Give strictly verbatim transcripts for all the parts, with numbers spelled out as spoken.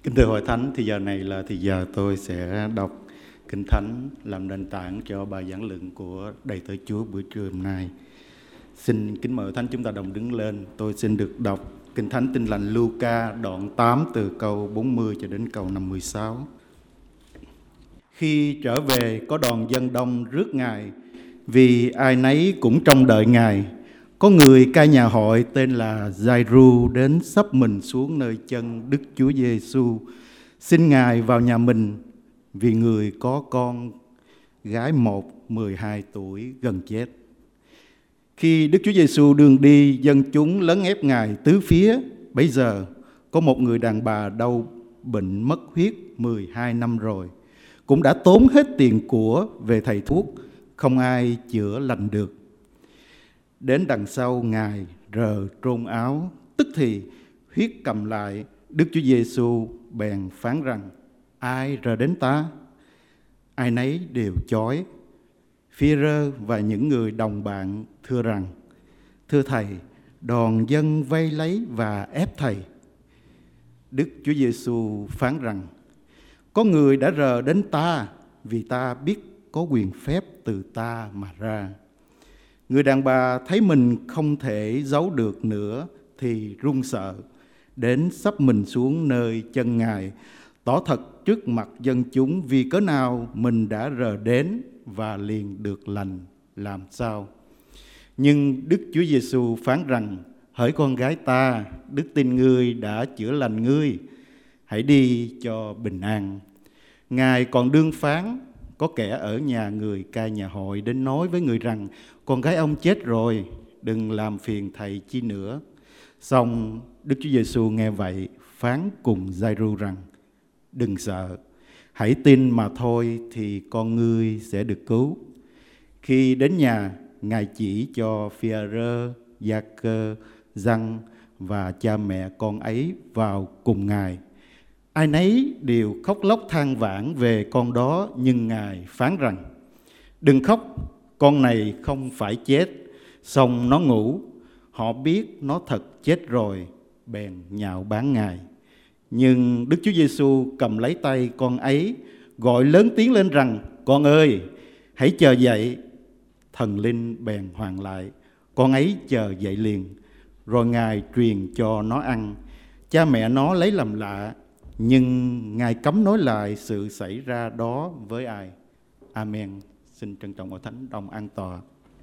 Kính thưa Hội Thánh, thì giờ này là thì giờ tôi sẽ đọc Kinh Thánh làm nền tảng cho bài giảng luận của Đầy Tớ Chúa buổi trưa hôm nay. Xin kính mời Hội Thánh chúng ta đồng đứng lên. Tôi xin được đọc Kinh Thánh Tin Lành Luca đoạn tám từ câu bốn mươi cho đến câu năm mươi sáu. Khi trở về có đoàn dân đông rước Ngài, vì ai nấy cũng trông đợi Ngài. Có người cai nhà hội tên là Giai-ru đến xấp mình xuống nơi chân Đức Chúa Giê-xu, xin Ngài vào nhà mình, vì người có con gái một mười hai tuổi gần chết. Khi Đức Chúa Giê-xu đường đi, dân chúng lấn ép Ngài tứ phía. Bấy giờ có một người đàn bà đau bệnh mất huyết mười hai năm rồi, cũng đã tốn hết tiền của về thầy thuốc, không ai chữa lành được. Đến đằng sau Ngài rờ trôn áo, tức thì huyết cầm lại. Đức Chúa Giê-xu bèn phán rằng: ai rờ đến ta? Ai nấy đều chói. Phi-rơ và những người đồng bạn thưa rằng: thưa thầy, đoàn dân vây lấy và ép thầy. Đức Chúa Giê-xu phán rằng: có người đã rờ đến ta, vì ta biết có quyền phép từ ta mà ra. Người đàn bà thấy mình không thể giấu được nữa thì run sợ, đến xấp mình xuống nơi chân Ngài, tỏ thật trước mặt dân chúng vì cớ nào mình đã rờ đến và liền được lành làm sao. Nhưng Đức Chúa Giê-xu phán rằng: hỡi con gái ta, đức tin ngươi đã chữa lành ngươi, hãy đi cho bình an. Ngài còn đương phán, có kẻ ở nhà người cai nhà hội đến nói với người rằng: con gái ông chết rồi, đừng làm phiền thầy chi nữa. Xong Đức Chúa Giê-xu nghe vậy phán cùng Giai-ru rằng: đừng sợ, hãy tin mà thôi thì con ngươi sẽ được cứu. Khi đến nhà, Ngài chỉ cho Phi-rơ, Gia-cơ, Giăng và cha mẹ con ấy vào cùng Ngài. Ai nấy đều khóc lóc than vãn về con đó, nhưng Ngài phán rằng: đừng khóc, con này không phải chết, song nó ngủ. Họ biết nó thật chết rồi, bèn nhạo báng Ngài. Nhưng Đức Chúa Giê-xu cầm lấy tay con ấy, gọi lớn tiếng lên rằng: con ơi, hãy chờ dậy. Thần linh bèn hoàn lại, con ấy chờ dậy liền. Rồi Ngài truyền cho nó ăn. Cha mẹ nó lấy làm lạ, nhưng Ngài cấm nói lại sự xảy ra đó với ai. Amen. Xin trân trọng Hội Thánh đồng an tọa.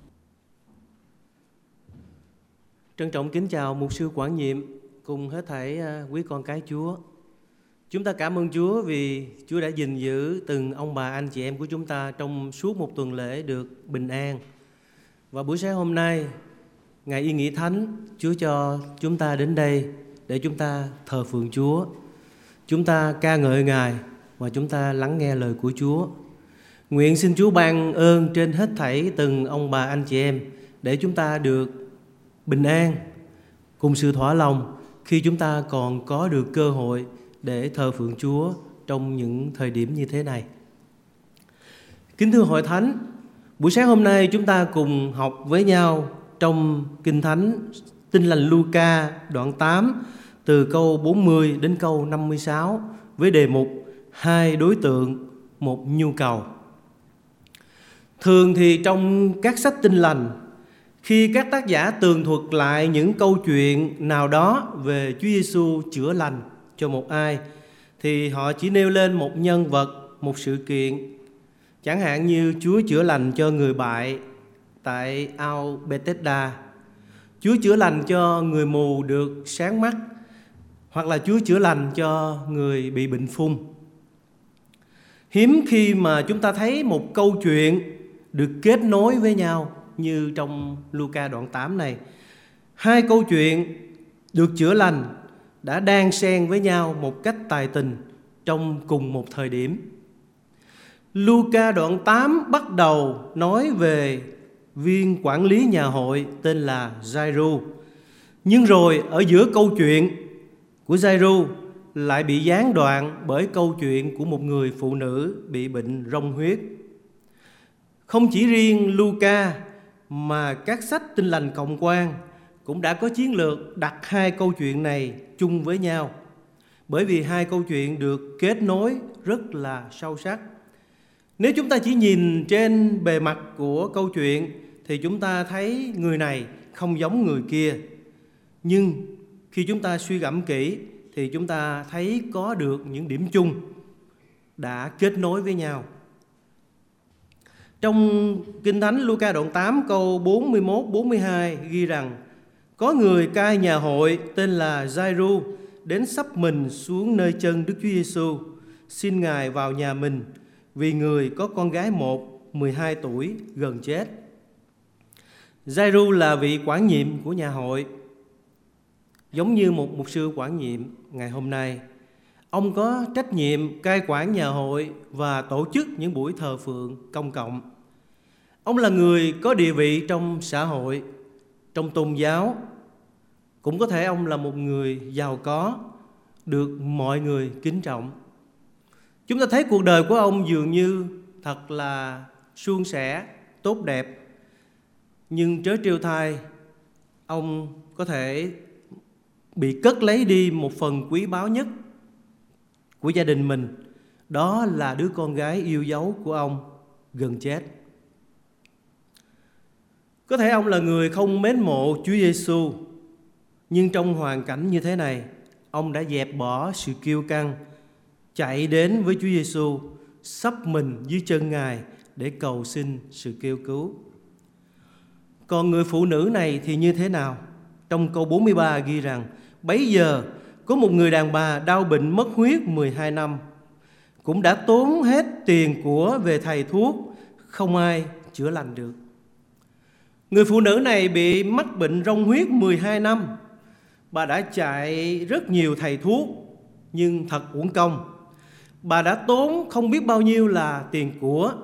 Trân trọng kính chào mục sư Quảng Nhiệm cùng hết thảy quý con cái Chúa. Chúng ta cảm ơn Chúa vì Chúa đã gìn giữ từng ông bà anh chị em của chúng ta trong suốt một tuần lễ được bình an. Và buổi sáng hôm nay, ngày Y Nghỉ Thánh, Chúa cho chúng ta đến đây để chúng ta thờ phượng Chúa. Chúng ta ca ngợi Ngài và chúng ta lắng nghe lời của Chúa. Nguyện xin Chúa ban ơn trên hết thảy từng ông bà anh chị em để chúng ta được bình an, cùng sự thỏa lòng khi chúng ta còn có được cơ hội để thờ phượng Chúa trong những thời điểm như thế này. Kính thưa Hội Thánh, buổi sáng hôm nay chúng ta cùng học với nhau trong Kinh Thánh Tin Lành Luca đoạn tám từ câu bốn mươi đến câu năm mươi sáu với đề mục hai đối tượng, một nhu cầu. Thường thì trong các sách Tin Lành, khi các tác giả tường thuật lại những câu chuyện nào đó về Chúa Giê-xu chữa lành cho một ai, thì họ chỉ nêu lên một nhân vật, một sự kiện. Chẳng hạn như Chúa chữa lành cho người bại tại ao Bethesda, Chúa chữa lành cho người mù được sáng mắt, hoặc là Chúa chữa lành cho người bị bệnh phung. Hiếm khi mà chúng ta thấy một câu chuyện được kết nối với nhau như trong Luca đoạn tám này. Hai câu chuyện được chữa lành đã đan xen với nhau một cách tài tình trong cùng một thời điểm. Luca đoạn tám bắt đầu nói về viên quản lý nhà hội tên là Giai-ru. Nhưng rồi ở giữa câu chuyện của Giai-ru lại bị gián đoạn bởi câu chuyện của một người phụ nữ bị bệnh rong huyết. Không chỉ riêng Luca mà các sách Tin Lành Cộng quan cũng đã có chiến lược đặt hai câu chuyện này chung với nhau. bởi vì hai câu chuyện được kết nối rất là sâu sắc. Nếu chúng ta chỉ nhìn trên bề mặt của câu chuyện thì chúng ta thấy người này không giống người kia. Nhưng khi chúng ta suy gẫm kỹ thì chúng ta thấy có được những điểm chung đã kết nối với nhau. Trong Kinh Thánh Luca đoạn tám câu bốn mươi mốt bốn mươi hai ghi rằng: có người cai nhà hội tên là Giai-ru đến xấp mình xuống nơi chân Đức Chúa Giêsu, xin Ngài vào nhà mình, vì người có con gái một, mười hai tuổi, gần chết. Giai-ru là vị quản nhiệm của nhà hội, giống như một mục sư quản nhiệm ngày hôm nay. Ông có trách nhiệm cai quản nhà hội và tổ chức những buổi thờ phượng công cộng. Ông là người có địa vị trong xã hội, trong tôn giáo. Cũng có thể ông là một người giàu có, được mọi người kính trọng. Chúng ta thấy cuộc đời của ông dường như thật là suôn sẻ, tốt đẹp. Nhưng trớ trêu thay, ông có thể bị cất lấy đi một phần quý báu nhất của gia đình mình. Đó là đứa con gái yêu dấu của ông gần chết. Có thể ông là người không mến mộ Chúa Giêsu, nhưng trong hoàn cảnh như thế này, ông đã dẹp bỏ sự kiêu căng, chạy đến với Chúa Giêsu, xấp mình dưới chân Ngài để cầu xin sự kêu cứu. Còn người phụ nữ này thì như thế nào? Trong câu bốn mươi ba ghi rằng: bấy giờ có một người đàn bà đau bệnh mất huyết mười hai năm, cũng đã tốn hết tiền của về thầy thuốc, không ai chữa lành được. Người phụ nữ này bị mắc bệnh rong huyết mười hai năm. Bà đã chạy rất nhiều thầy thuốc, nhưng thật uổng công. Bà đã tốn không biết bao nhiêu là tiền của.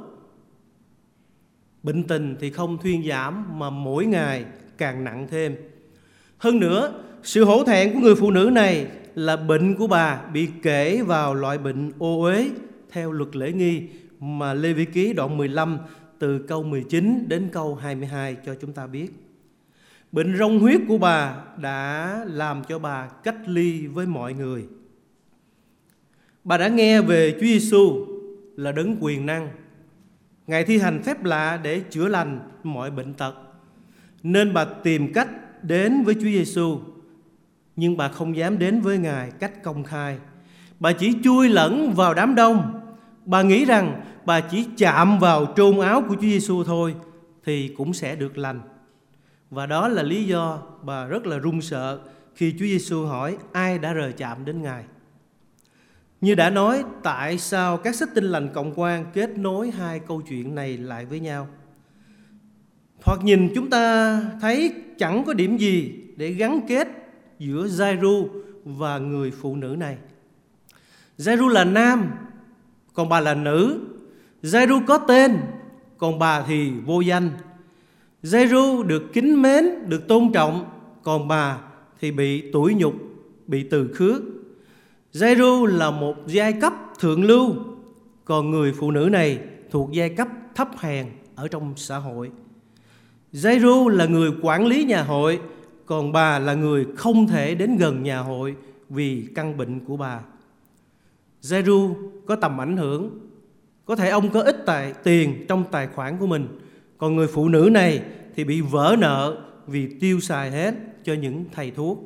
Bệnh tình thì không thuyên giảm, mà mỗi ngày càng nặng thêm. Hơn nữa, sự hổ thẹn của người phụ nữ này là bệnh của bà bị kể vào loại bệnh ô uế theo luật lễ nghi mà Lê Vi Ký đoạn mười lăm từ câu mười chín đến câu hai mươi hai cho chúng ta biết. Bệnh rong huyết của bà đã làm cho bà cách ly với mọi người. Bà đã nghe về Chúa Giêsu là đấng quyền năng, Ngài thi hành phép lạ để chữa lành mọi bệnh tật, nên bà tìm cách đến với Chúa Giêsu. Nhưng bà không dám đến với Ngài cách công khai. Bà chỉ chui lẫn vào đám đông. Bà nghĩ rằng bà chỉ chạm vào trôn áo của Chúa Giêsu thôi thì cũng sẽ được lành. Và đó là lý do bà rất là run sợ khi Chúa Giêsu hỏi ai đã rờ chạm đến Ngài. Như đã nói, tại sao các sách Tin lành cộng quan kết nối hai câu chuyện này lại với nhau? Thoạt nhìn chúng ta thấy chẳng có điểm gì để gắn kết giữa Giai-ru và người phụ nữ này. Giai-ru là nam, còn bà là nữ. Giai-ru có tên, còn bà thì vô danh. Giai-ru được kính mến, được tôn trọng, còn bà thì bị tủi nhục, bị từ khước. Giai-ru là một giai cấp thượng lưu, còn người phụ nữ này thuộc giai cấp thấp hèn ở trong xã hội. Giai-ru là người quản lý nhà hội, còn bà là người không thể đến gần nhà hội vì căn bệnh của bà. Giai-ru có tầm ảnh hưởng, có thể ông có ít tài tiền trong tài khoản của mình, còn người phụ nữ này thì bị vỡ nợ vì tiêu xài hết cho những thầy thuốc.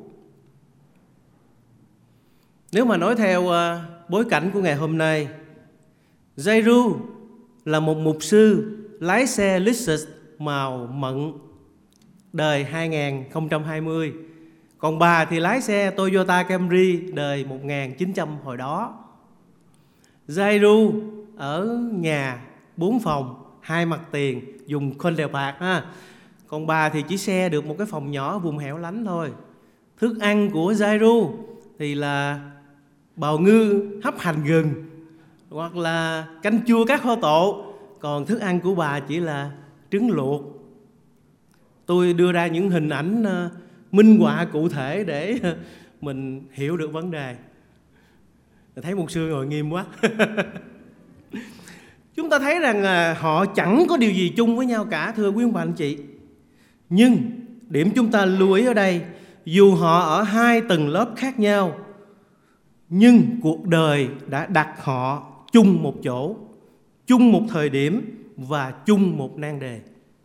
Nếu mà nói theo uh, bối cảnh của ngày hôm nay, Giai-ru là một mục sư lái xe Lexus màu mận đời hai không hai không, còn bà thì lái xe Toyota Camry đời một nghìn chín trăm hồi đó. Giai-ru ở nhà bốn phòng, hai mặt tiền, dùng Condel Park ha. Còn bà thì chỉ xe được một cái phòng nhỏ vùng hẻo lánh thôi. Thức ăn của Giai-ru thì là bào ngư hấp hành gừng hoặc là canh chua các kho tộ, còn thức ăn của bà chỉ là trứng luộc. Tôi đưa ra những hình ảnh uh, minh họa cụ thể để uh, mình hiểu được vấn đề. Thấy mục sư ngồi nghiêm quá. Chúng ta thấy rằng uh, họ chẳng có điều gì chung với nhau cả, thưa quý ông bà anh chị. Nhưng điểm chúng ta lưu ý ở đây, dù họ ở hai tầng lớp khác nhau, nhưng cuộc đời đã đặt họ chung một chỗ, chung một thời điểm và chung một nan đề.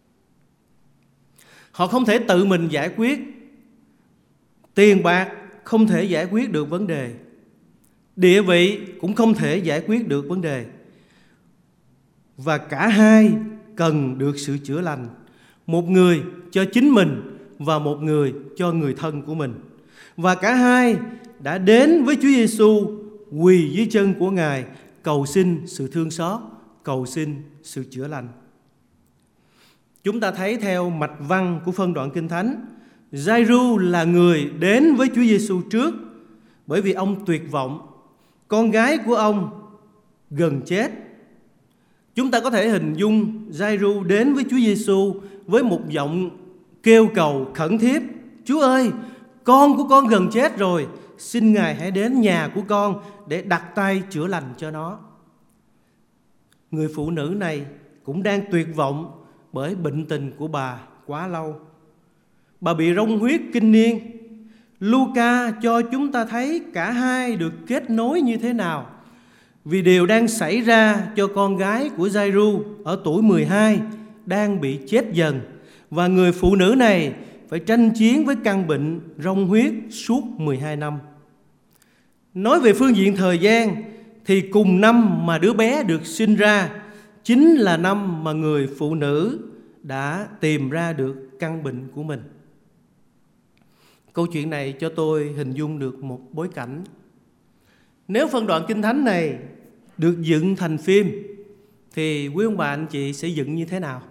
Họ không thể tự mình giải quyết. Tiền bạc không thể giải quyết được vấn đề. Địa vị cũng không thể giải quyết được vấn đề. Và cả hai cần được sự chữa lành. Một người cho chính mình và một người cho người thân của mình. Và cả hai đã đến với Chúa Giêsu, quỳ dưới chân của Ngài, cầu xin sự thương xót, cầu xin sự chữa lành. Chúng ta thấy theo mạch văn của phân đoạn Kinh Thánh, Giai-ru là người đến với Chúa Giêsu trước, bởi vì ông tuyệt vọng. Con gái của ông gần chết. Chúng ta có thể hình dung Giai-ru đến với Chúa Giêsu với một giọng kêu cầu khẩn thiết: Chúa ơi, con của con gần chết rồi, xin Ngài hãy đến nhà của con để đặt tay chữa lành cho nó. Người phụ nữ này cũng đang tuyệt vọng bởi bệnh tình của bà quá lâu. Bà bị rong huyết kinh niên. Luca cho chúng ta thấy cả hai được kết nối như thế nào, vì điều đang xảy ra cho con gái của Giai-ru ở tuổi mười hai đang bị chết dần, và người phụ nữ này phải tranh chiến với căn bệnh rong huyết suốt mười hai năm. Nói về phương diện thời gian thì cùng năm mà đứa bé được sinh ra chính là năm mà người phụ nữ đã tìm ra được căn bệnh của mình. Câu chuyện này cho tôi hình dung được một bối cảnh. Nếu phân đoạn Kinh Thánh này được dựng thành phim thì quý ông bà anh chị sẽ dựng như thế nào?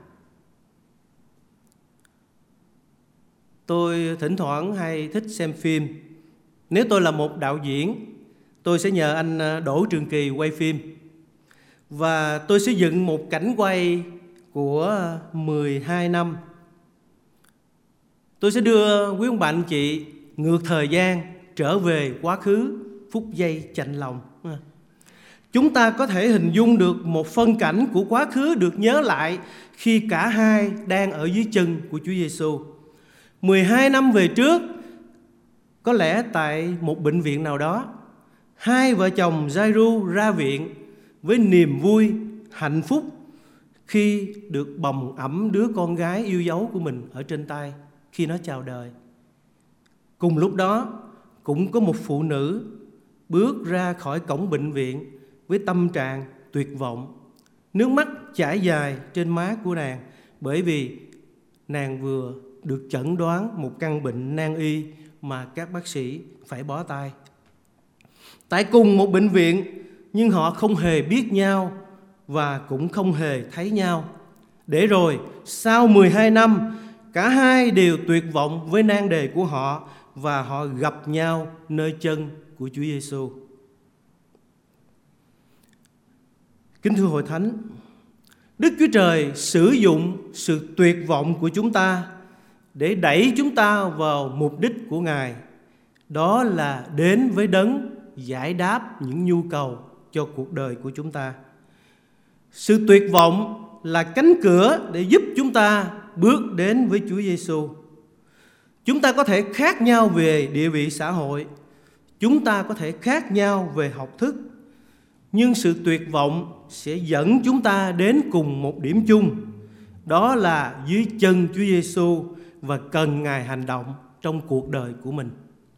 Tôi thỉnh thoảng hay thích xem phim. Nếu tôi là một đạo diễn, tôi sẽ nhờ anh Đỗ Trường Kỳ quay phim, và tôi sẽ dựng một cảnh quay của mười hai năm. Tôi sẽ đưa quý ông bà anh chị ngược thời gian trở về quá khứ phút giây chạnh lòng. Chúng ta có thể hình dung được một phân cảnh của quá khứ được nhớ lại khi cả hai đang ở dưới chân của Chúa Giêsu. mười hai năm về trước, có lẽ tại một bệnh viện nào đó, hai vợ chồng Giai-ru ra viện với niềm vui, hạnh phúc khi được bồng ẵm đứa con gái yêu dấu của mình ở trên tay khi nó chào đời. Cùng lúc đó, cũng có một phụ nữ bước ra khỏi cổng bệnh viện với tâm trạng tuyệt vọng. Nước mắt chảy dài trên má của nàng, bởi vì nàng vừa được chẩn đoán một căn bệnh nan y mà các bác sĩ phải bó tay. Tại cùng một bệnh viện, nhưng họ không hề biết nhau và cũng không hề thấy nhau. Để rồi sau mười hai năm, cả hai đều tuyệt vọng với nan đề của họ, và họ gặp nhau nơi chân của Chúa Giêsu. Kính thưa hội thánh, Đức Chúa Trời sử dụng sự tuyệt vọng của chúng ta để đẩy chúng ta vào mục đích của Ngài. Đó là đến với Đấng giải đáp những nhu cầu cho cuộc đời của chúng ta. Sự tuyệt vọng là cánh cửa để giúp chúng ta bước đến với Chúa Giêsu. Chúng ta có thể khác nhau về địa vị xã hội, chúng ta có thể khác nhau về học thức, nhưng sự tuyệt vọng sẽ dẫn chúng ta đến cùng một điểm chung, đó là dưới chân Chúa Giêsu, và cần Ngài hành động trong cuộc đời của mình.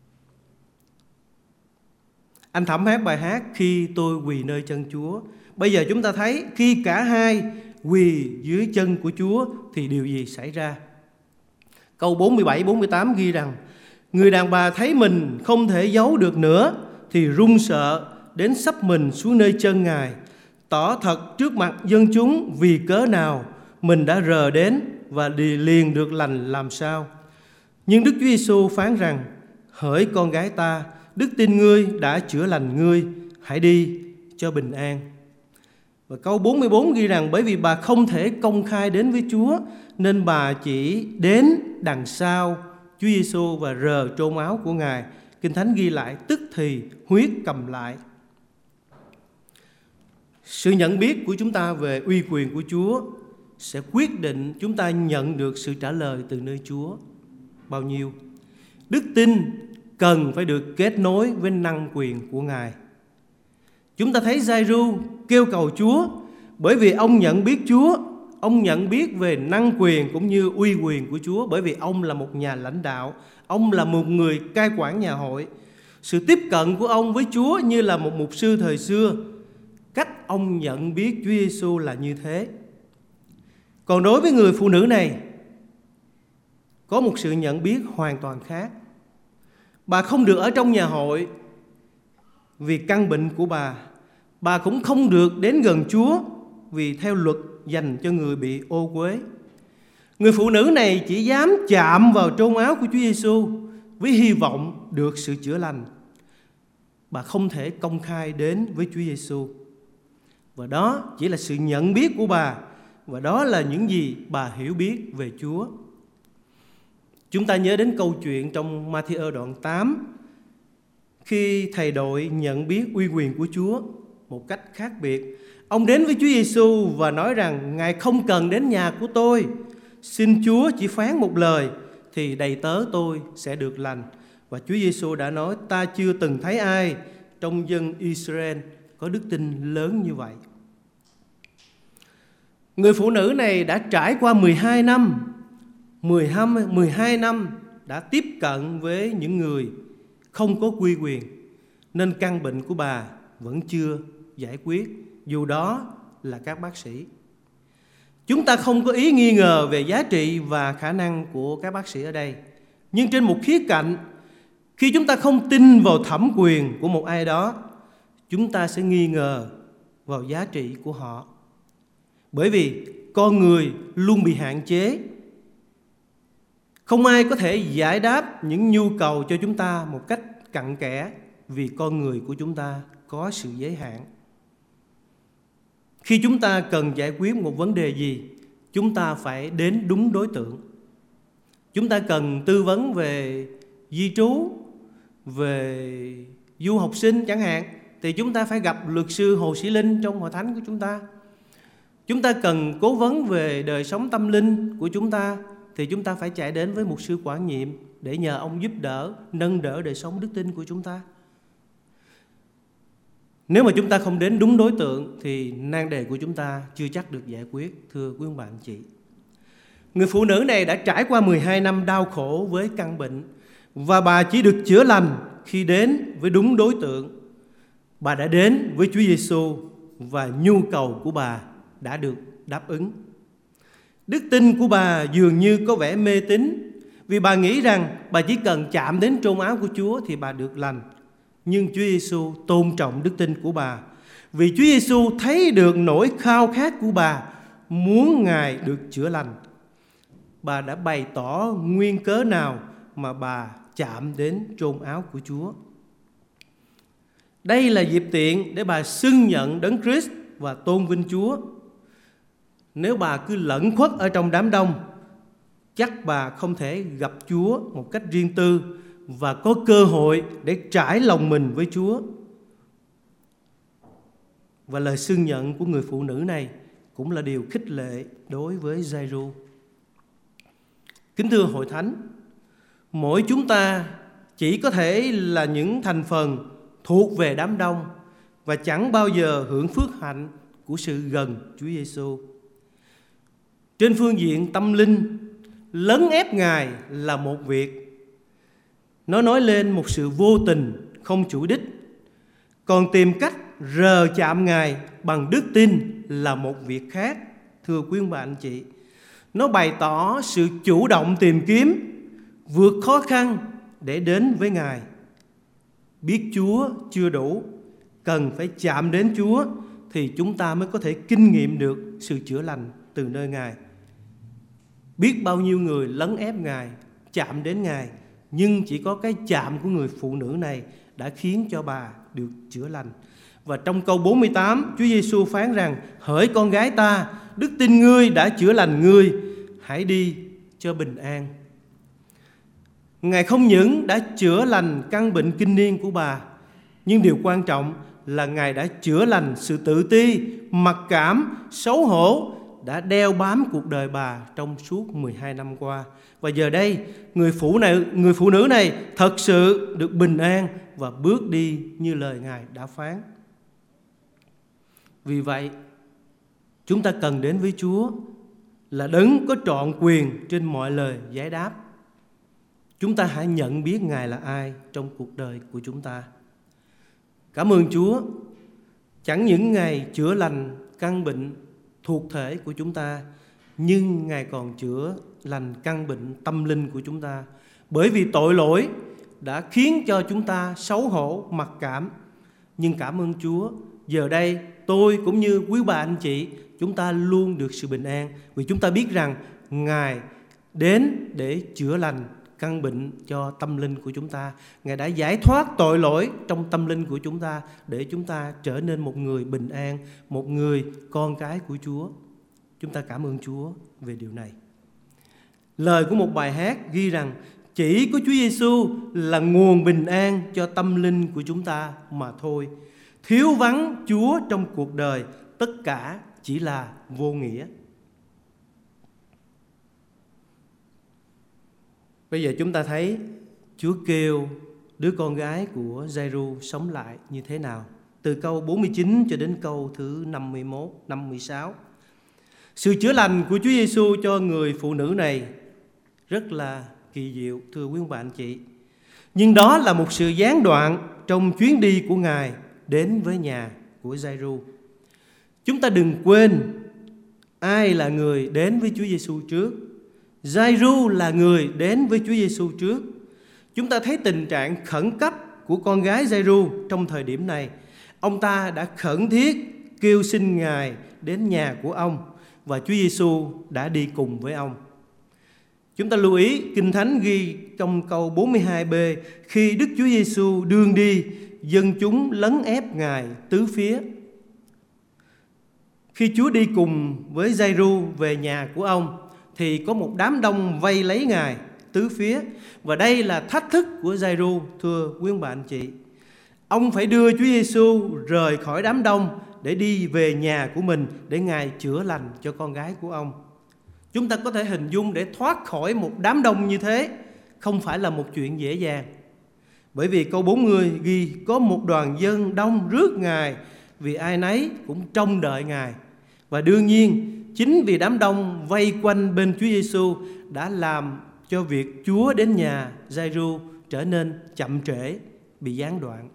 Anh Thẩm hát bài hát Khi tôi quỳ nơi chân Chúa. Bây giờ chúng ta thấy khi cả hai quỳ dưới chân của Chúa thì điều gì xảy ra? Câu bốn mươi bảy bốn mươi tám ghi rằng: người đàn bà thấy mình không thể giấu được nữa thì run sợ, đến xấp mình xuống nơi chân Ngài, tỏ thật trước mặt dân chúng vì cớ nào mình đã rờ đến và liền được lành làm sao. Nhưng Đức Chúa Giêsu phán rằng: hỡi con gái ta, đức tin ngươi đã chữa lành ngươi, hãy đi cho bình an. Và câu bốn mươi bốn ghi rằng: bởi vì bà không thể công khai đến với Chúa, nên bà chỉ đến đằng sau Chúa Giêsu và rờ trôn áo của Ngài. Kinh Thánh ghi lại: tức thì huyết cầm lại. Sự nhận biết của chúng ta về uy quyền của Chúa sẽ quyết định chúng ta nhận được sự trả lời từ nơi Chúa bao nhiêu. Đức tin cần phải được kết nối với năng quyền của Ngài. Chúng ta thấy Giai-ru kêu cầu Chúa bởi vì ông nhận biết Chúa, ông nhận biết về năng quyền cũng như uy quyền của Chúa, bởi vì ông là một nhà lãnh đạo, ông là một người cai quản nhà hội. Sự tiếp cận của ông với Chúa như là một mục sư thời xưa, cách ông nhận biết Chúa Giêsu là như thế. Còn đối với người phụ nữ này, có một sự nhận biết hoàn toàn khác. Bà không được ở trong nhà hội vì căn bệnh của bà. Bà cũng không được đến gần Chúa vì theo luật dành cho người bị ô uế. Người phụ nữ này chỉ dám chạm vào trôn áo của Chúa Giêsu với hy vọng được sự chữa lành. Bà không thể công khai đến với Chúa Giêsu. Và đó chỉ là sự nhận biết của bà, và đó là những gì bà hiểu biết về Chúa. Chúng ta nhớ đến câu chuyện trong Ma-thi-ơ đoạn tám, khi thầy đội nhận biết uy quyền của Chúa một cách khác biệt. Ông đến với Chúa Giêsu và nói rằng: Ngài không cần đến nhà của tôi, xin Chúa chỉ phán một lời thì đầy tớ tôi sẽ được lành. Và Chúa Giêsu đã nói: ta chưa từng thấy ai trong dân Israel có đức tin lớn như vậy. Người phụ nữ này đã trải qua mười hai năm, mười hai năm đã tiếp cận với những người không có uy quyền, nên căn bệnh của bà vẫn chưa giải quyết, dù đó là các bác sĩ. Chúng ta không có ý nghi ngờ về giá trị và khả năng của các bác sĩ ở đây. Nhưng trên một khía cạnh, khi chúng ta không tin vào thẩm quyền của một ai đó, chúng ta sẽ nghi ngờ vào giá trị của họ. Bởi vì con người luôn bị hạn chế. Không ai có thể giải đáp những nhu cầu cho chúng ta một cách cặn kẽ, vì con người của chúng ta có sự giới hạn. Khi chúng ta cần giải quyết một vấn đề gì, chúng ta phải đến đúng đối tượng. Chúng ta cần tư vấn về di trú, về du học sinh chẳng hạn, thì chúng ta phải gặp luật sư Hồ Sĩ Linh trong hội thánh của chúng ta. Chúng ta cần cố vấn về đời sống tâm linh của chúng ta, thì chúng ta phải chạy đến với mục sư quản nhiệm để nhờ ông giúp đỡ, nâng đỡ đời sống đức tin của chúng ta. Nếu mà chúng ta không đến đúng đối tượng thì nan đề của chúng ta chưa chắc được giải quyết, thưa quý ông bà anh chị. Người phụ nữ này đã trải qua mười hai năm đau khổ với căn bệnh, và bà chỉ được chữa lành khi đến với đúng đối tượng. Bà đã đến với Chúa Giêsu và nhu cầu của bà đã được đáp ứng. Đức tin của bà dường như có vẻ mê tín, vì bà nghĩ rằng bà chỉ cần chạm đến trôn áo của Chúa thì bà được lành. Nhưng Chúa Giêsu tôn trọng đức tin của bà, vì Chúa Giêsu thấy được nỗi khao khát của bà, muốn Ngài được chữa lành. Bà đã bày tỏ nguyên cớ nào mà bà chạm đến trôn áo của Chúa. Đây là dịp tiện để bà xưng nhận Đấng Christ và tôn vinh Chúa. Nếu bà cứ lẩn khuất ở trong đám đông, chắc bà không thể gặp Chúa một cách riêng tư và có cơ hội để trải lòng mình với Chúa. Và lời xưng nhận của người phụ nữ này cũng là điều khích lệ đối với Giai-ru. Kính thưa hội thánh, mỗi chúng ta chỉ có thể là những thành phần thuộc về đám đông và chẳng bao giờ hưởng phước hạnh của sự gần Chúa Giêsu. Trên phương diện tâm linh, lấn ép Ngài là một việc. Nó nói lên một sự vô tình, không chủ đích. Còn tìm cách rờ chạm Ngài bằng đức tin là một việc khác, thưa quý ông bà anh chị. Nó bày tỏ sự chủ động tìm kiếm, vượt khó khăn để đến với Ngài. Biết Chúa chưa đủ, cần phải chạm đến Chúa thì chúng ta mới có thể kinh nghiệm được sự chữa lành từ nơi Ngài. Biết bao nhiêu người lấn ép Ngài, chạm đến Ngài, nhưng chỉ có cái chạm của người phụ nữ này đã khiến cho bà được chữa lành. Và trong câu bốn mươi tám, Chúa Giêsu phán rằng: hỡi con gái ta, đức tin ngươi đã chữa lành ngươi, hãy đi cho bình an. Ngài không những đã chữa lành căn bệnh kinh niên của bà, nhưng điều quan trọng là Ngài đã chữa lành sự tự ti, mặc cảm, xấu hổ, đã đeo bám cuộc đời bà trong suốt mười hai năm qua. Và giờ đây, người phụ này, người phụ nữ này thật sự được bình an và bước đi như lời Ngài đã phán. Vì vậy, chúng ta cần đến với Chúa là đấng có trọn quyền trên mọi lời giải đáp. Chúng ta hãy nhận biết Ngài là ai trong cuộc đời của chúng ta. Cảm ơn Chúa, chẳng những Ngài chữa lành căn bệnh thuộc thể của chúng ta, nhưng Ngài còn chữa lành căn bệnh tâm linh của chúng ta. Bởi vì tội lỗi đã khiến cho chúng ta xấu hổ, mặc cảm. Nhưng cảm ơn Chúa, giờ đây tôi cũng như quý bà anh chị, chúng ta luôn được sự bình an. Vì chúng ta biết rằng Ngài đến để chữa lành căn bệnh cho tâm linh của chúng ta. Ngài đã giải thoát tội lỗi trong tâm linh của chúng ta để chúng ta trở nên một người bình an, một người con cái của Chúa. Chúng ta cảm ơn Chúa về điều này. Lời của một bài hát ghi rằng chỉ có Chúa Giêsu là nguồn bình an cho tâm linh của chúng ta mà thôi. Thiếu vắng Chúa trong cuộc đời, tất cả chỉ là vô nghĩa. Bây giờ chúng ta thấy Chúa kêu đứa con gái của Giai-ru sống lại như thế nào. Từ câu bốn mươi chín cho đến câu thứ năm mươi mốt, năm mươi sáu. Sự chữa lành của Chúa Giêsu cho người phụ nữ này rất là kỳ diệu, thưa quý ông bà anh chị. Nhưng đó là một sự gián đoạn trong chuyến đi của Ngài đến với nhà của Giai-ru. Chúng ta đừng quên ai là người đến với Chúa Giêsu trước. Giai-ru là người đến với Chúa Giêsu trước. Chúng ta thấy tình trạng khẩn cấp của con gái Giai-ru trong thời điểm này. Ông ta đã khẩn thiết kêu xin Ngài đến nhà của ông, và Chúa Giêsu đã đi cùng với ông. Chúng ta lưu ý Kinh Thánh ghi trong câu bốn mươi hai b, khi Đức Chúa Giêsu đương đi, dân chúng lấn ép Ngài tứ phía. Khi Chúa đi cùng với Giai-ru về nhà của ông thì có một đám đông vây lấy Ngài tứ phía. Và đây là thách thức của Giai-ru, thưa quý ông bà anh chị. Ông phải đưa Chúa Giêsu rời khỏi đám đông để đi về nhà của mình, để Ngài chữa lành cho con gái của ông. Chúng ta có thể hình dung để thoát khỏi một đám đông như thế không phải là một chuyện dễ dàng. Bởi vì câu bốn mươi ghi có một đoàn dân đông rước Ngài, vì ai nấy cũng trông đợi Ngài. Và đương nhiên chính vì đám đông vây quanh bên Chúa Giêsu đã làm cho việc Chúa đến nhà Giai-ru trở nên chậm trễ, bị gián đoạn.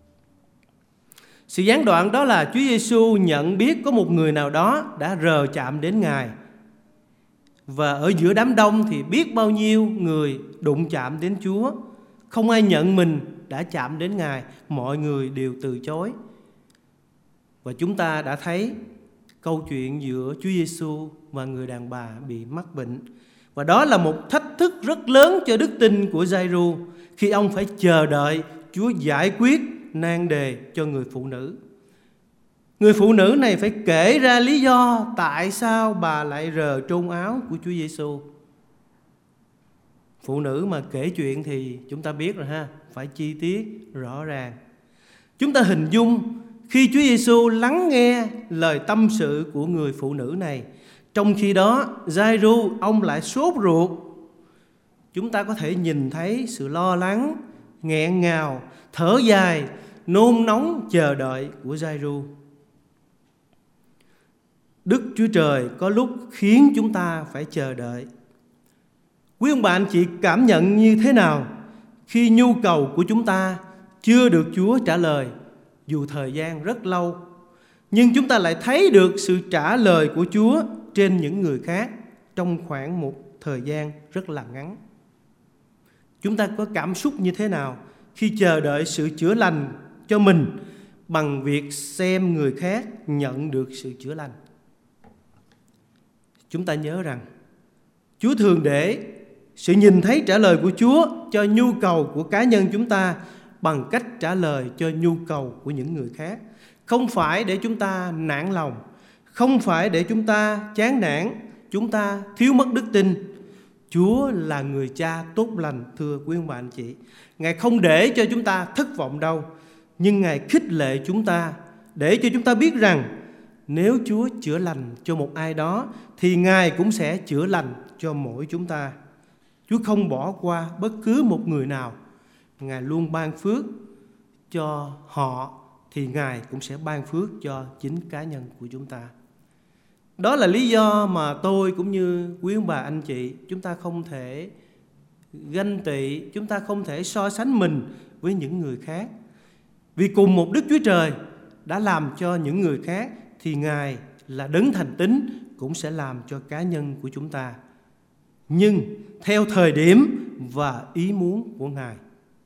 Sự gián đoạn đó là Chúa Giêsu nhận biết có một người nào đó đã rờ chạm đến Ngài. Và ở giữa đám đông thì biết bao nhiêu người đụng chạm đến Chúa. Không ai nhận mình đã chạm đến Ngài, mọi người đều từ chối. Và chúng ta đã thấy câu chuyện giữa Chúa Giêsu và người đàn bà bị mắc bệnh. Và đó là một thách thức rất lớn cho đức tin của Giai-ru, khi ông phải chờ đợi Chúa giải quyết nan đề cho người phụ nữ. Người phụ nữ này phải kể ra lý do tại sao bà lại rờ trôn áo của Chúa Giêsu. Phụ nữ mà kể chuyện thì chúng ta biết rồi ha, phải chi tiết rõ ràng. Chúng ta hình dung khi Chúa Giêsu lắng nghe lời tâm sự của người phụ nữ này, trong khi đó Giai-ru ông lại sốt ruột. Chúng ta có thể nhìn thấy sự lo lắng, nghẹn ngào, thở dài, nôn nóng chờ đợi của Giai-ru. Đức Chúa Trời có lúc khiến chúng ta phải chờ đợi. Quý ông bà anh chị cảm nhận như thế nào khi nhu cầu của chúng ta chưa được Chúa trả lời, dù thời gian rất lâu, nhưng chúng ta lại thấy được sự trả lời của Chúa trên những người khác trong khoảng một thời gian rất là ngắn? Chúng ta có cảm xúc như thế nào khi chờ đợi sự chữa lành cho mình bằng việc xem người khác nhận được sự chữa lành? Chúng ta nhớ rằng Chúa thường để sự nhìn thấy trả lời của Chúa cho nhu cầu của cá nhân chúng ta bằng cách trả lời cho nhu cầu của những người khác. Không phải để chúng ta nản lòng, không phải để chúng ta chán nản, chúng ta thiếu mất đức tin. Chúa là người cha tốt lành, thưa quý ông bà anh chị. Ngài không để cho chúng ta thất vọng đâu, nhưng Ngài khích lệ chúng ta để cho chúng ta biết rằng nếu Chúa chữa lành cho một ai đó thì Ngài cũng sẽ chữa lành cho mỗi chúng ta. Chúa không bỏ qua bất cứ một người nào. Ngài luôn ban phước cho họ thì Ngài cũng sẽ ban phước cho chính cá nhân của chúng ta. Đó là lý do mà tôi cũng như quý ông bà anh chị, chúng ta không thể ganh tị, chúng ta không thể so sánh mình với những người khác. Vì cùng một Đức Chúa Trời đã làm cho những người khác thì Ngài là đấng thành tín cũng sẽ làm cho cá nhân của chúng ta, nhưng theo thời điểm và ý muốn của Ngài.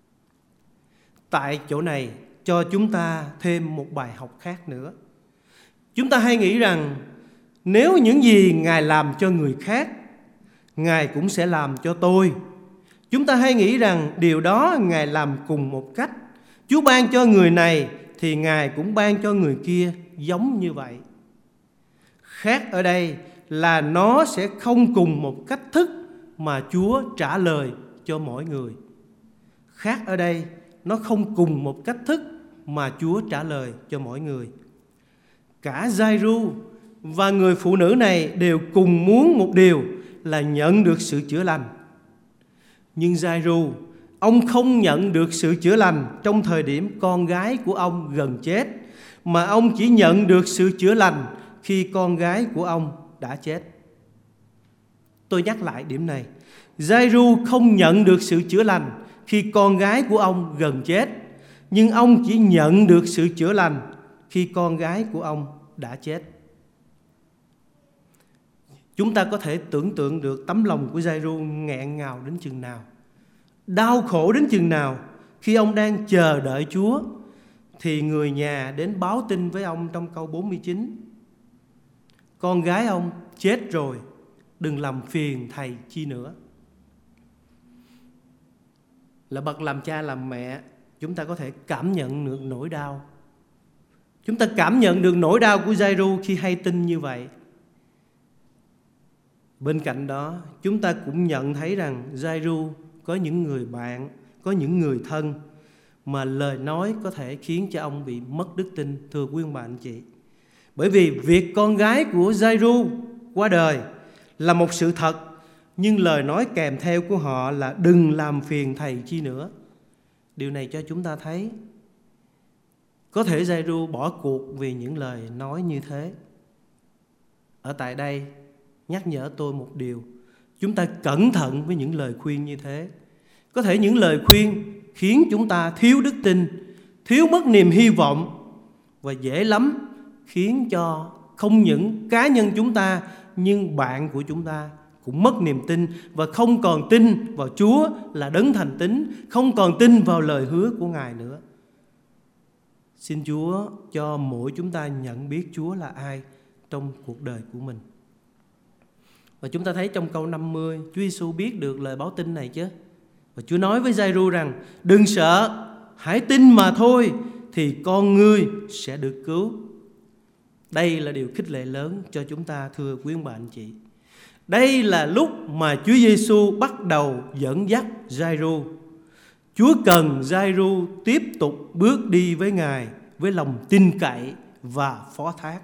Tại chỗ này cho chúng ta thêm một bài học khác nữa. Chúng ta hay nghĩ rằng nếu những gì Ngài làm cho người khác, Ngài cũng sẽ làm cho tôi. Chúng ta hay nghĩ rằng điều đó Ngài làm cùng một cách. Chúa ban cho người này thì Ngài cũng ban cho người kia giống như vậy. Khác ở đây là nó sẽ không cùng một cách thức mà Chúa trả lời cho mỗi người. Khác ở đây nó không cùng một cách thức mà Chúa trả lời cho mỗi người. Cả Giai-ru và người phụ nữ này đều cùng muốn một điều là nhận được sự chữa lành. Nhưng Giai-ru, ông không nhận được sự chữa lành trong thời điểm con gái của ông gần chết, mà ông chỉ nhận được sự chữa lành khi con gái của ông đã chết. Tôi nhắc lại điểm này. Giai-ru không nhận được sự chữa lành khi con gái của ông gần chết, nhưng ông chỉ nhận được sự chữa lành khi con gái của ông đã chết. Chúng ta có thể tưởng tượng được tấm lòng của Giai-ru nghẹn ngào đến chừng nào, đau khổ đến chừng nào khi ông đang chờ đợi Chúa thì người nhà đến báo tin với ông trong câu bốn mươi chín: con gái ông chết rồi, đừng làm phiền thầy chi nữa. Là bậc làm cha làm mẹ, chúng ta có thể cảm nhận được nỗi đau. Chúng ta cảm nhận được nỗi đau của Giai-ru khi hay tin như vậy. Bên cạnh đó, chúng ta cũng nhận thấy rằng Giai-ru có những người bạn, có những người thân mà lời nói có thể khiến cho ông bị mất đức tin, thưa quý ông bà anh chị. Bởi vì việc con gái của Giai-ru qua đời là một sự thật, nhưng lời nói kèm theo của họ là đừng làm phiền thầy chi nữa. Điều này cho chúng ta thấy có thể Giai-ru bỏ cuộc vì những lời nói như thế. Ở tại đây nhắc nhở tôi một điều, chúng ta cẩn thận với những lời khuyên như thế. Có thể những lời khuyên khiến chúng ta thiếu đức tin, thiếu mất niềm hy vọng, và dễ lắm khiến cho không những cá nhân chúng ta nhưng bạn của chúng ta cũng mất niềm tin và không còn tin vào Chúa là đấng thành tín, không còn tin vào lời hứa của Ngài nữa. Xin Chúa cho mỗi chúng ta nhận biết Chúa là ai trong cuộc đời của mình. Và chúng ta thấy trong câu năm mươi, Chúa Giêsu biết được lời báo tin này chứ. Và Chúa nói với Giai-ru rằng: đừng sợ, hãy tin mà thôi thì con ngươi sẽ được cứu. Đây là điều khích lệ lớn cho chúng ta, thưa quý ông bà anh chị. Đây là lúc mà Chúa Giêsu bắt đầu dẫn dắt Giai-ru. Chúa cần Giai-ru tiếp tục bước đi với Ngài với lòng tin cậy và phó thác.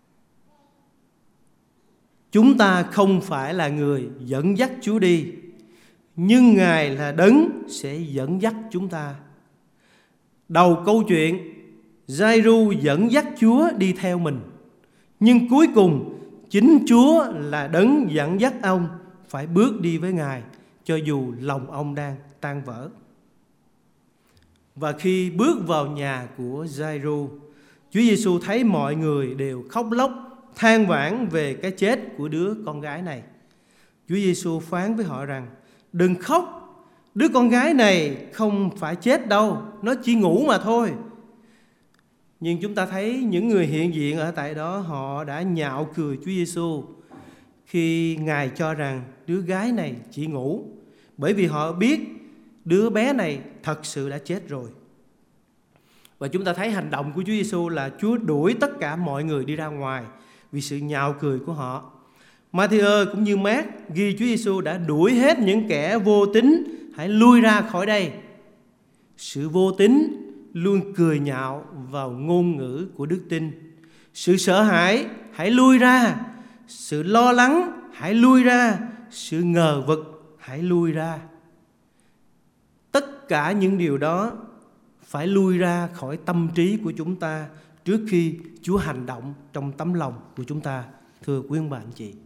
Chúng ta không phải là người dẫn dắt Chúa đi, nhưng Ngài là đấng sẽ dẫn dắt chúng ta. Đầu câu chuyện, Giai-ru dẫn dắt Chúa đi theo mình, nhưng cuối cùng chính Chúa là đấng dẫn dắt ông phải bước đi với Ngài, cho dù lòng ông đang tan vỡ. Và khi bước vào nhà của Giai-ru, Chúa Giêsu thấy mọi người đều khóc lóc than vãn về cái chết của đứa con gái này. Chúa Giêsu phán với họ rằng: đừng khóc, đứa con gái này không phải chết đâu, nó chỉ ngủ mà thôi. Nhưng chúng ta thấy những người hiện diện ở tại đó, họ đã nhạo cười Chúa Giêsu khi Ngài cho rằng đứa gái này chỉ ngủ, bởi vì họ biết đứa bé này thật sự đã chết rồi. Và chúng ta thấy hành động của Chúa Giêsu là Chúa đuổi tất cả mọi người đi ra ngoài vì sự nhạo cười của họ. Ma-thi-ơ cũng như Mát ghi Chúa Giêsu đã đuổi hết những kẻ vô tín, hãy lui ra khỏi đây. Sự vô tín luôn cười nhạo vào ngôn ngữ của đức tin. Sự sợ hãi hãy lui ra, sự lo lắng hãy lui ra, sự ngờ vực hãy lui ra. Tất cả những điều đó phải lui ra khỏi tâm trí của chúng ta trước khi Chúa hành động trong tấm lòng của chúng ta, thưa quý ông bà anh chị.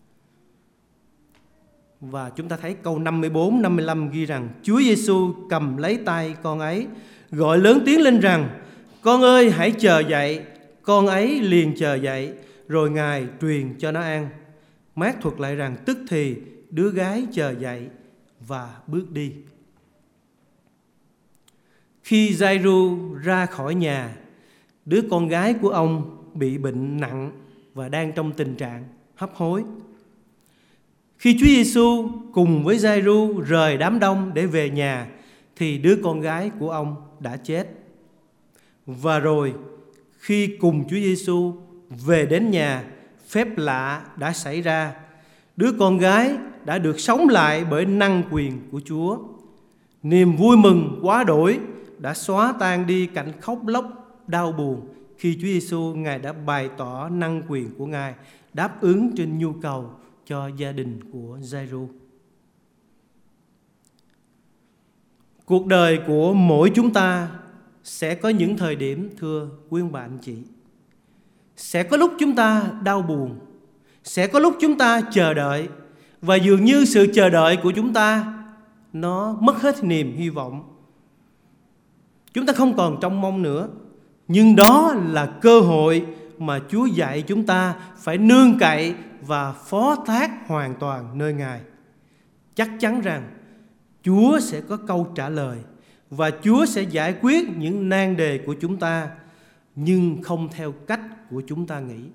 Và chúng ta thấy câu năm mươi bốn, năm mươi lăm ghi rằng Chúa Giêsu cầm lấy tay con ấy, gọi lớn tiếng lên rằng: con ơi, hãy chờ dậy. Con ấy liền chờ dậy, rồi Ngài truyền cho nó ăn. Mác thuật lại rằng tức thì đứa gái chờ dậy và bước đi. Khi Giai-ru ra khỏi nhà, đứa con gái của ông bị bệnh nặng và đang trong tình trạng hấp hối. Khi Chúa Giêsu cùng với Giai-ru rời đám đông để về nhà, thì đứa con gái của ông đã chết. Và rồi khi cùng Chúa Giêsu về đến nhà, phép lạ đã xảy ra. Đứa con gái đã được sống lại bởi năng quyền của Chúa. Niềm vui mừng quá đổi đã xóa tan đi cảnh khóc lóc đau buồn khi Chúa Giêsu Ngài đã bày tỏ năng quyền của Ngài, đáp ứng trên nhu cầu cho gia đình của Giai-ru. Cuộc đời của mỗi chúng ta sẽ có những thời điểm, thưa quý ông bà anh chị, sẽ có lúc chúng ta đau buồn, sẽ có lúc chúng ta chờ đợi, và dường như sự chờ đợi của chúng ta nó mất hết niềm hy vọng. Chúng ta không còn trông mong nữa. Nhưng đó là cơ hội mà Chúa dạy chúng ta phải nương cậy và phó thác hoàn toàn nơi Ngài. Chắc chắn rằng Chúa sẽ có câu trả lời và Chúa sẽ giải quyết những nan đề của chúng ta, nhưng không theo cách của chúng ta nghĩ.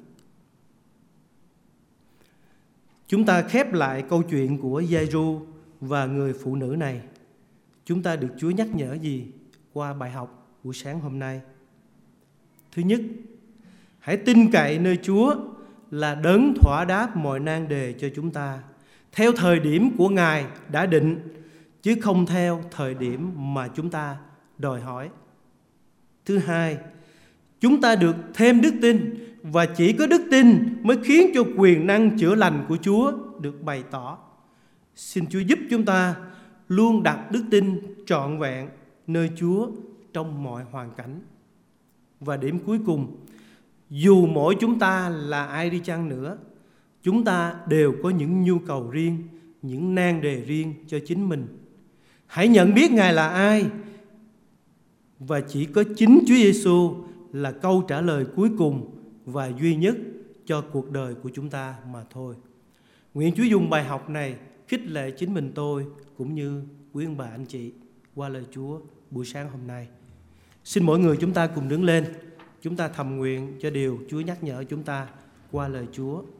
Chúng ta khép lại câu chuyện của Giai-ru và người phụ nữ này. Chúng ta được Chúa nhắc nhở gì qua bài học buổi sáng hôm nay? Thứ nhất, hãy tin cậy nơi Chúa là đấng thỏa đáp mọi nan đề cho chúng ta theo thời điểm của Ngài đã định, chứ không theo thời điểm mà chúng ta đòi hỏi. Thứ hai, chúng ta được thêm đức tin, và chỉ có đức tin mới khiến cho quyền năng chữa lành của Chúa được bày tỏ. Xin Chúa giúp chúng ta luôn đặt đức tin trọn vẹn nơi Chúa trong mọi hoàn cảnh. Và điểm cuối cùng, dù mỗi chúng ta là ai đi chăng nữa, chúng ta đều có những nhu cầu riêng, những nan đề riêng cho chính mình. Hãy nhận biết Ngài là ai, và chỉ có chính Chúa Giêsu là câu trả lời cuối cùng và duy nhất cho cuộc đời của chúng ta mà thôi. Nguyện Chúa dùng bài học này khích lệ chính mình tôi cũng như quý ông bà anh chị qua lời Chúa buổi sáng hôm nay. Xin mỗi người chúng ta cùng đứng lên, chúng ta thầm nguyện cho điều Chúa nhắc nhở chúng ta qua lời Chúa.